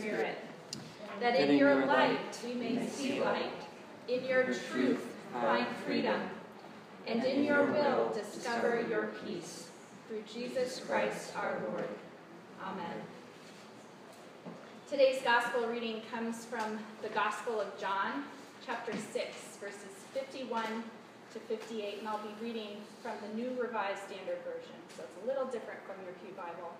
Spirit, that in your light we may see light, in your truth find freedom, and in your will discover your peace. Through Jesus Christ our Lord. Amen. Today's gospel reading comes from the Gospel of John, chapter 6, verses 51 to 58, and I'll be reading from the New Revised Standard Version, so it's a little different from your Pew Bible.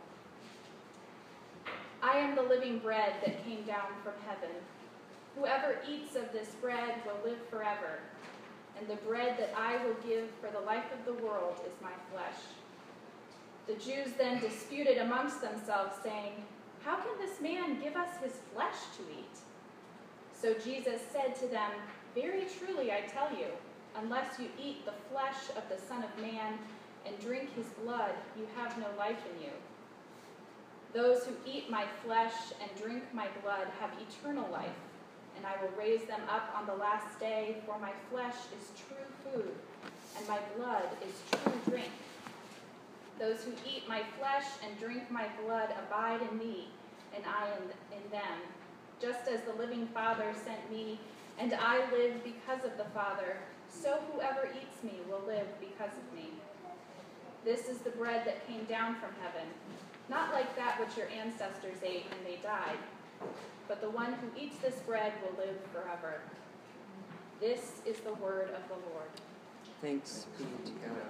I am the living bread that came down from heaven. Whoever eats of this bread will live forever, and the bread that I will give for the life of the world is my flesh. The Jews then disputed amongst themselves, saying, "How can this man give us his flesh to eat?" So Jesus said to them, "Very truly I tell you, unless you eat the flesh of the Son of Man and drink his blood, you have no life in you. Those who eat my flesh and drink my blood have eternal life, and I will raise them up on the last day, for my flesh is true food, and my blood is true drink. Those who eat my flesh and drink my blood abide in me, and I in them, just as the living Father sent me, and I live because of the Father, so whoever eats me will live because of me. This is the bread that came down from heaven, not like that which your ancestors ate and they died, but the one who eats this bread will live forever." This is the word of the Lord. Thanks be to God.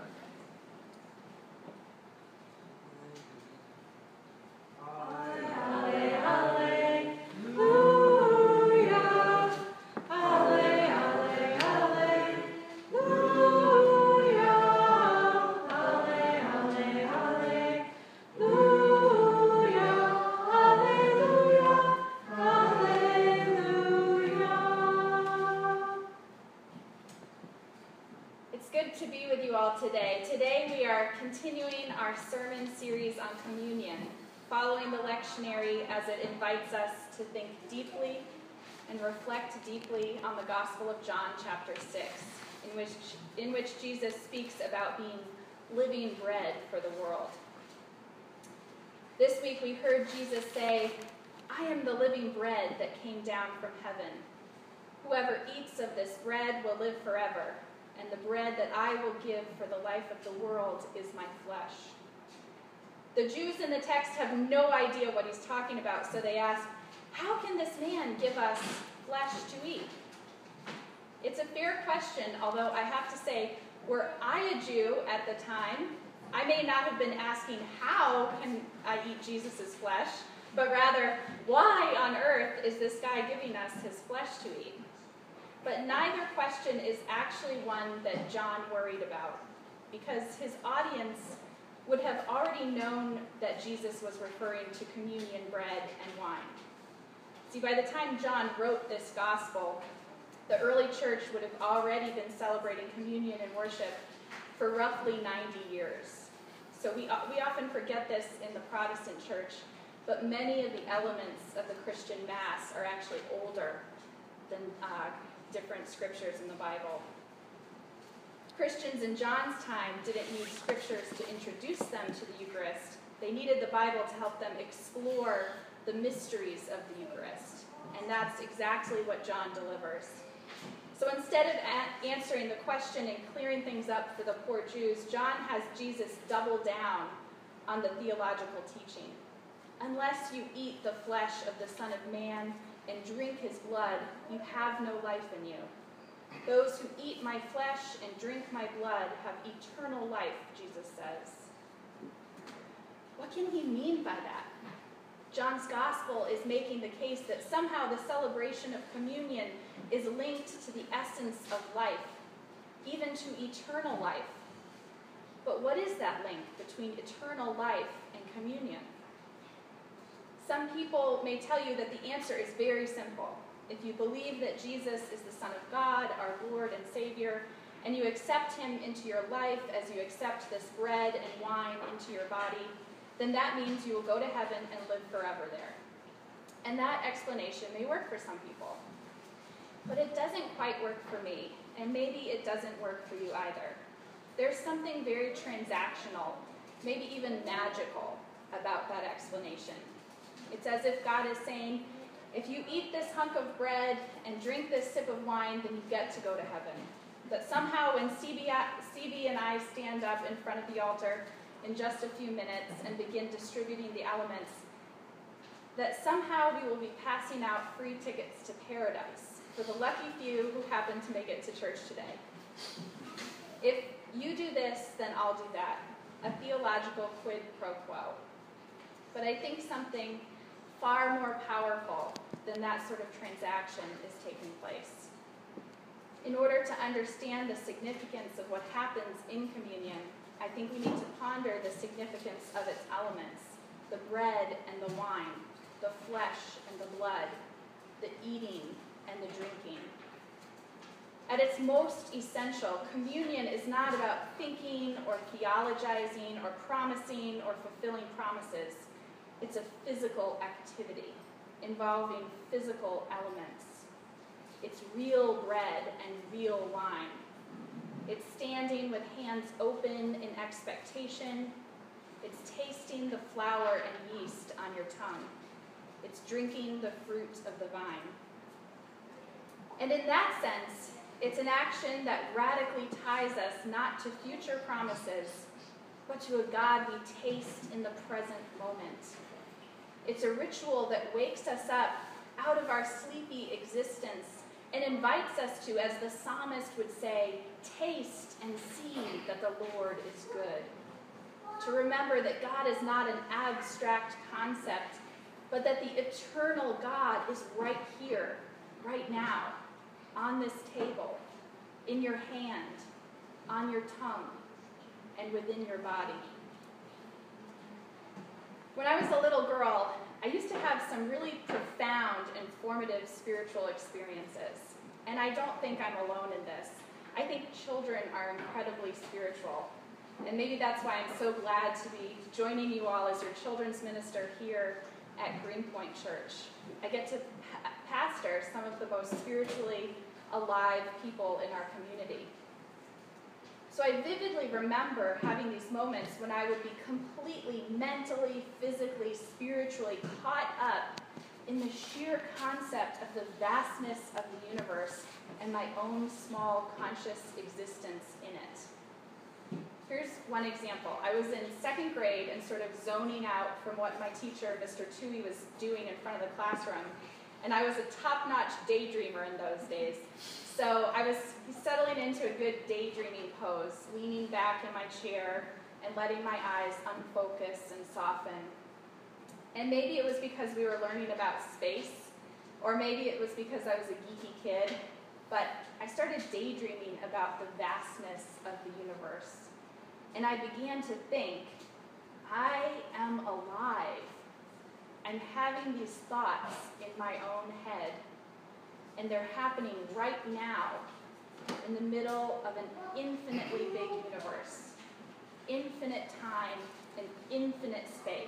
Today we are continuing our sermon series on communion, following the lectionary as it invites us to think deeply and reflect deeply on the Gospel of John chapter 6, in which Jesus speaks about being living bread for the world. This week we heard Jesus say, "I am the living bread that came down from heaven. Whoever eats of this bread will live forever, and the bread that I will give for the life of the world is my flesh." The Jews in the text have no idea what he's talking about, so they ask, "How can this man give us flesh to eat?" It's a fair question, although I have to say, were I a Jew at the time, I may not have been asking, "How can I eat Jesus' flesh?" but rather, "Why on earth is this guy giving us his flesh to eat?" But neither question is actually one that John worried about, because his audience would have already known that Jesus was referring to communion bread and wine. See, by the time John wrote this gospel, the early church would have already been celebrating communion and worship for roughly 90 years. So we often forget this in the Protestant church, but many of the elements of the Christian Mass are actually older than different scriptures in the Bible. Christians in John's time didn't need scriptures to introduce them to the Eucharist. They needed the Bible to help them explore the mysteries of the Eucharist. And that's exactly what John delivers. So instead of answering the question and clearing things up for the poor Jews, John has Jesus double down on the theological teaching. Unless you eat the flesh of the Son of Man and drink his blood, you have no life in you. Those who eat my flesh and drink my blood have eternal life, Jesus says. What can he mean by that? John's gospel is making the case that somehow the celebration of communion is linked to the essence of life, even to eternal life. But what is that link between eternal life and communion? Some people may tell you that the answer is very simple. If you believe that Jesus is the Son of God, our Lord and Savior, and you accept him into your life as you accept this bread and wine into your body, then that means you will go to heaven and live forever there. And that explanation may work for some people. But it doesn't quite work for me, and maybe it doesn't work for you either. There's something very transactional, maybe even magical, about that explanation. It's as if God is saying, If you eat this hunk of bread and drink this sip of wine, then you get to go to heaven. That somehow when CB and I stand up in front of the altar in just a few minutes and begin distributing the elements, that somehow we will be passing out free tickets to paradise for the lucky few who happen to make it to church today. If you do this, then I'll do that. A theological quid pro quo. But I think something far more powerful than that sort of transaction is taking place. In order to understand the significance of what happens in communion, I think we need to ponder the significance of its elements, the bread and the wine, the flesh and the blood, the eating and the drinking. At its most essential, communion is not about thinking or theologizing or promising or fulfilling promises. It's a physical activity involving physical elements. It's real bread and real wine. It's standing with hands open in expectation. It's tasting the flour and yeast on your tongue. It's drinking the fruit of the vine. And in that sense, it's an action that radically ties us not to future promises, but to a God we taste in the present moment. It's a ritual that wakes us up out of our sleepy existence and invites us to, as the psalmist would say, taste and see that the Lord is good. To remember that God is not an abstract concept, but that the eternal God is right here, right now, on this table, in your hand, on your tongue, and within your body. When I was a little girl, I used to have some really profound and formative spiritual experiences. And I don't think I'm alone in this. I think children are incredibly spiritual. And maybe that's why I'm so glad to be joining you all as your children's minister here at Greenpoint Church. I get to pastor some of the most spiritually alive people in our community. So I vividly remember having these moments when I would be completely mentally, physically, spiritually caught up in the sheer concept of the vastness of the universe and my own small conscious existence in it. Here's one example. I was in second grade and sort of zoning out from what my teacher, Mr. Tui, was doing in front of the classroom. And I was a top-notch daydreamer in those days. So I was settling into a good daydreaming pose, leaning back in my chair and letting my eyes unfocus and soften. And maybe it was because we were learning about space, or maybe it was because I was a geeky kid, but I started daydreaming about the vastness of the universe. And I began to think, I am alive. I'm having these thoughts in my own head, and they're happening right now in the middle of an infinitely big universe, infinite time and infinite space.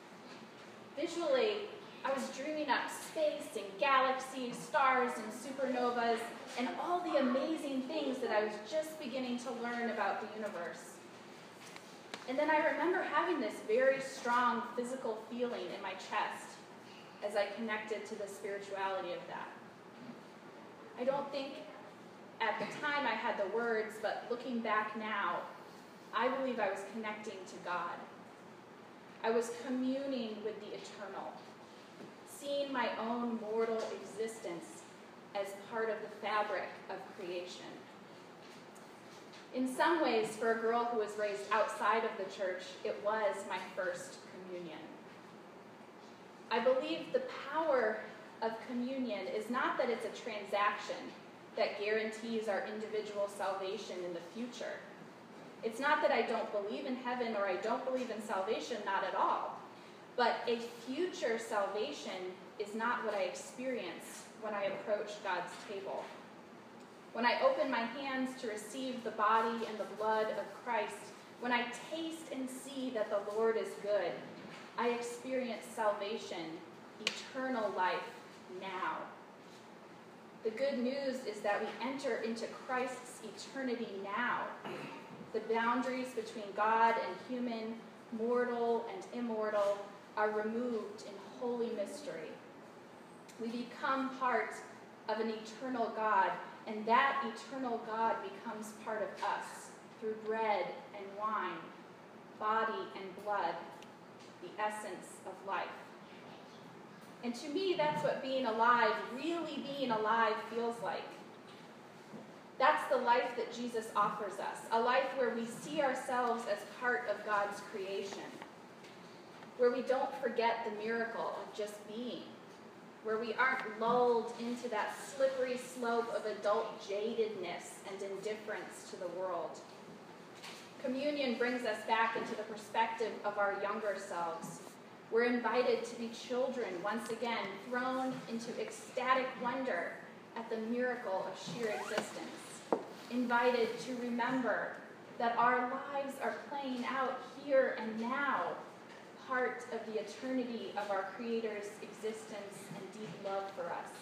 Visually, I was dreaming up space and galaxies, stars and supernovas, and all the amazing things that I was just beginning to learn about the universe. And then I remember having this very strong physical feeling in my chest as I connected to the spirituality of that. I don't think at the time I had the words, but looking back now, I believe I was connecting to God. I was communing with the eternal, seeing my own mortal existence as part of the fabric of creation. In some ways, for a girl who was raised outside of the church, it was my first communion. I believe the power of communion is not that it's a transaction that guarantees our individual salvation in the future. It's not that I don't believe in heaven or I don't believe in salvation, not at all. But a future salvation is not what I experience when I approach God's table. When I open my hands to receive the body and the blood of Christ, when I taste and see that the Lord is good, I experience salvation, eternal life now. The good news is that we enter into Christ's eternity now. The boundaries between God and human, mortal and immortal, are removed in holy mystery. We become part of an eternal God, and that eternal God becomes part of us through bread and wine, body and blood, the essence of life. And to me, that's what being alive, really being alive, feels like. That's the life that Jesus offers us, a life where we see ourselves as part of God's creation, where we don't forget the miracle of just being, where we aren't lulled into that slippery slope of adult jadedness and indifference to the world. Communion brings us back into the perspective of our younger selves. We're invited to be children once again, thrown into ecstatic wonder at the miracle of sheer existence, invited to remember that our lives are playing out here and now, part of the eternity of our Creator's existence and deep love for us.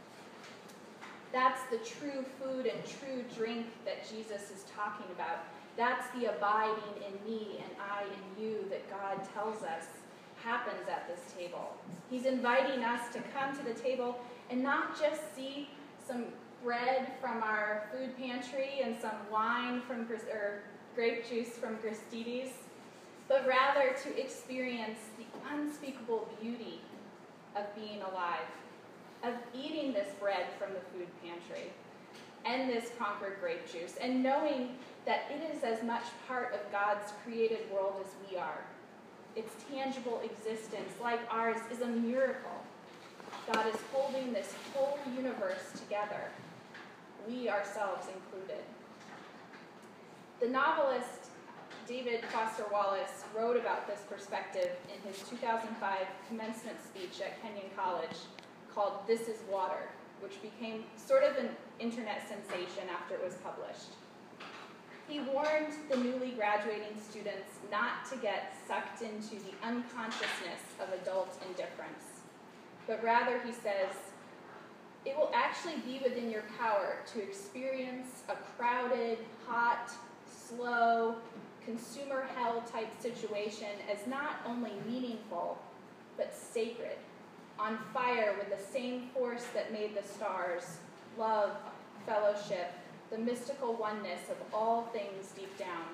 That's the true food and true drink that Jesus is talking about. That's the abiding in me and I in you that God tells us happens at this table. He's inviting us to come to the table and not just see some bread from our food pantry and some wine from or grape juice from Gristedes, but rather to experience the unspeakable beauty of being alive, of eating this bread from the food pantry and this Concord grape juice, and knowing that it is as much part of God's created world as we are. Its tangible existence, like ours, is a miracle. God is holding this whole universe together, we ourselves included. The novelist David Foster Wallace wrote about this perspective in his 2005 commencement speech at Kenyon College called "This is Water," which became sort of an internet sensation after it was published. He warned the newly graduating students not to get sucked into the unconsciousness of adult indifference, but rather, he says, it will actually be within your power to experience a crowded, hot, slow, consumer hell type situation as not only meaningful, but sacred, on fire with the same force that made the stars, love, fellowship, the mystical oneness of all things deep down.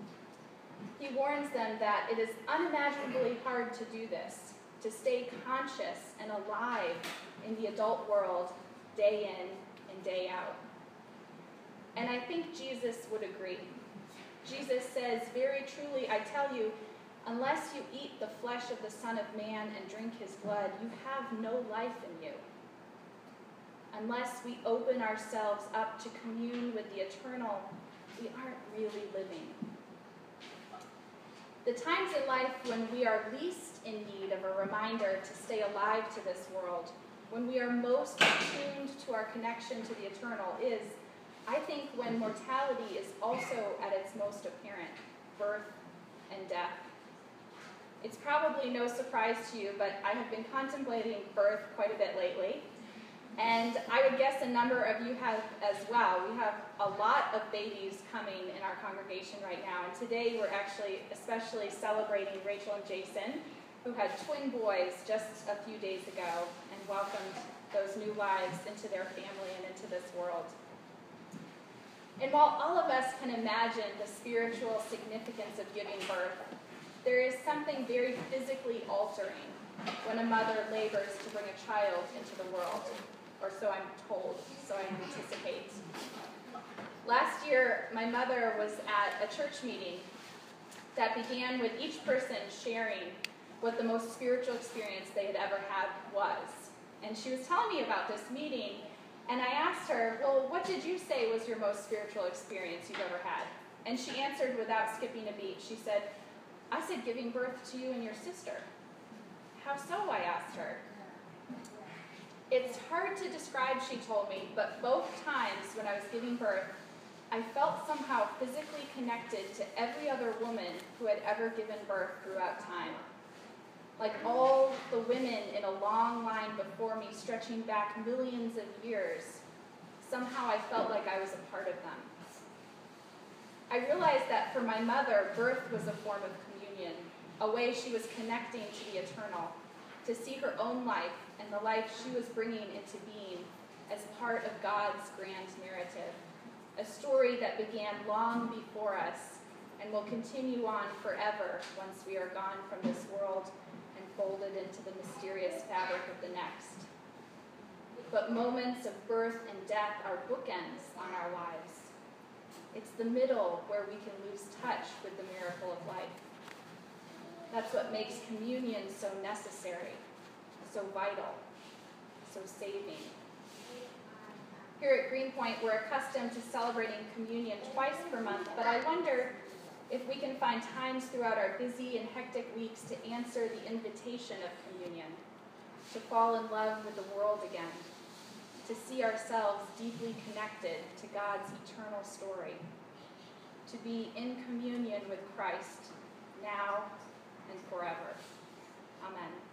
He warns them that it is unimaginably hard to do this, to stay conscious and alive in the adult world day in and day out. And I think Jesus would agree. Jesus says, very truly, I tell you, unless you eat the flesh of the Son of Man and drink his blood, you have no life in you. Unless we open ourselves up to commune with the eternal, we aren't really living. The times in life when we are least in need of a reminder to stay alive to this world, when we are most attuned to our connection to the eternal is, I think, when mortality is also at its most apparent, birth and death. It's probably no surprise to you, but I have been contemplating birth quite a bit lately. And I would guess a number of you have as well. We have a lot of babies coming in our congregation right now. And today we're actually especially celebrating Rachel and Jason, who had twin boys just a few days ago and welcomed those new lives into their family and into this world. And while all of us can imagine the spiritual significance of giving birth, there is something very physically altering when a mother labors to bring a child into the world. Or so I'm told, so I anticipate. Last year, my mother was at a church meeting that began with each person sharing what the most spiritual experience they had ever had was. And she was telling me about this meeting, and I asked her, well, what did you say was your most spiritual experience you've ever had? And she answered without skipping a beat. She said, I said giving birth to you and your sister. How so? I asked her. It's hard to describe, she told me, but both times when I was giving birth, I felt somehow physically connected to every other woman who had ever given birth throughout time. Like all the women in a long line before me, stretching back millions of years, somehow I felt like I was a part of them. I realized that for my mother, birth was a form of communion, a way she was connecting to the eternal, to see her own life and the life she was bringing into being as part of God's grand narrative, a story that began long before us and will continue on forever once we are gone from this world and folded into the mysterious fabric of the next. But moments of birth and death are bookends on our lives. It's the middle where we can lose touch with the miracle of life. That's what makes communion so necessary, so vital, so saving. Here at Greenpoint, we're accustomed to celebrating communion twice per month, but I wonder if we can find times throughout our busy and hectic weeks to answer the invitation of communion, to fall in love with the world again, to see ourselves deeply connected to God's eternal story, to be in communion with Christ now and forever. Amen.